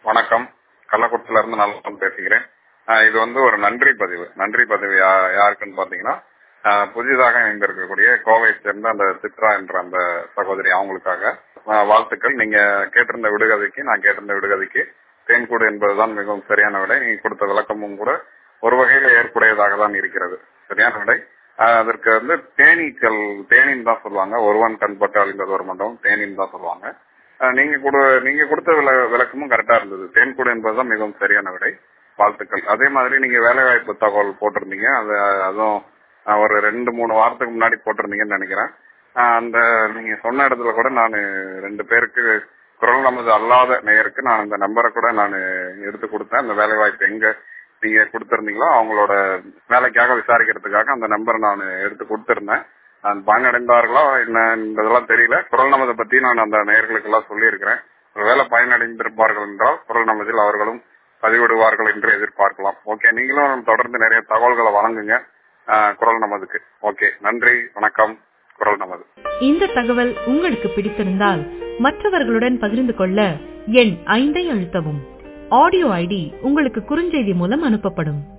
வணக்கம். கள்ளக்குறிச்சியில இருந்து நல்ல பேசுகிறேன். இது ஒரு நன்றி பதிவு. நன்றி பதிவு யாருக்குன்னு பாத்தீங்கன்னா, புதிதாக இணைந்திருக்கக்கூடிய கோவையை சேர்ந்த அந்த சித்ரா என்ற அந்த சகோதரி, அவங்களுக்காக வாழ்த்துக்கள். நீங்க கேட்டிருந்த விடுகதைக்கு, நான் கேட்டிருந்த விடுகதைக்கு தேன்கூடு என்பதுதான் மிகவும் சரியான விடை. நீங்க கொடுத்த விளக்கமும் கூட ஒரு வகையில ஏற்புடையதாக தான் இருக்கிறது. சரியான விடை. அதற்கு தேனீக்கள், தேனின்னு தான் சொல்லுவாங்க. ஒருவன் கண்பட்டு அழிந்தது ஒரு மண்டபம், தேனின்னு தான் சொல்லுவாங்க. நீங்க கொடுத்த விளக்கமும் கரெக்டா இருந்தது. தேன்கூடு என்பதுதான் மிகவும் சரியான விடை. வாழ்த்துக்கள். அதே மாதிரி நீங்க வேலை வாய்ப்பு தகவல் போட்டிருந்தீங்க. அதுவும் ஒரு 2-3 வாரத்துக்கு முன்னாடி போட்டிருந்தீங்கன்னு நினைக்கிறேன். அந்த நீங்க சொன்ன இடத்துல கூட நான் 2 பேருக்கு, குரல் நமது அல்லாத நேயருக்கு நான் அந்த நம்பரை கூட நான் எடுத்து கொடுத்தேன். அந்த வேலை வாய்ப்பு எங்க நீங்க கொடுத்திருந்தீங்களோ அவங்களோட வேலைக்காக விசாரிக்கிறதுக்காக அந்த நம்பரை நான் எடுத்து கொடுத்திருந்தேன். நான் பயனடைந்தார்களா என்ன என்பதெல்லாம் தெரியல. குரல் நமதை பத்தி நான் அந்த நேயர்களுக்கு எல்லாம் சொல்லி இருக்கிறேன். ஒருவேளை பயனடைந்திருப்பார்கள் என்றால் குரல் நமதில் அவர்களும் பதிவிடுவார்கள் என்று எதிர்பார்க்கலாம். ஓகே, நீங்களும் தொடர்ந்து நிறைய தகவல்களை வழங்குங்க குரல் நமதுக்கு. ஓகே, நன்றி, வணக்கம். குரல் நமது. இந்த தகவல் உங்களுக்கு பிடித்திருந்தால் மற்றவர்களுடன் பகிர்ந்து கொள்ள எண் 5 அழுத்தவும். ஆடியோ ஐடி உங்களுக்கு குறுஞ்செய்தி மூலம் அனுப்பப்படும்.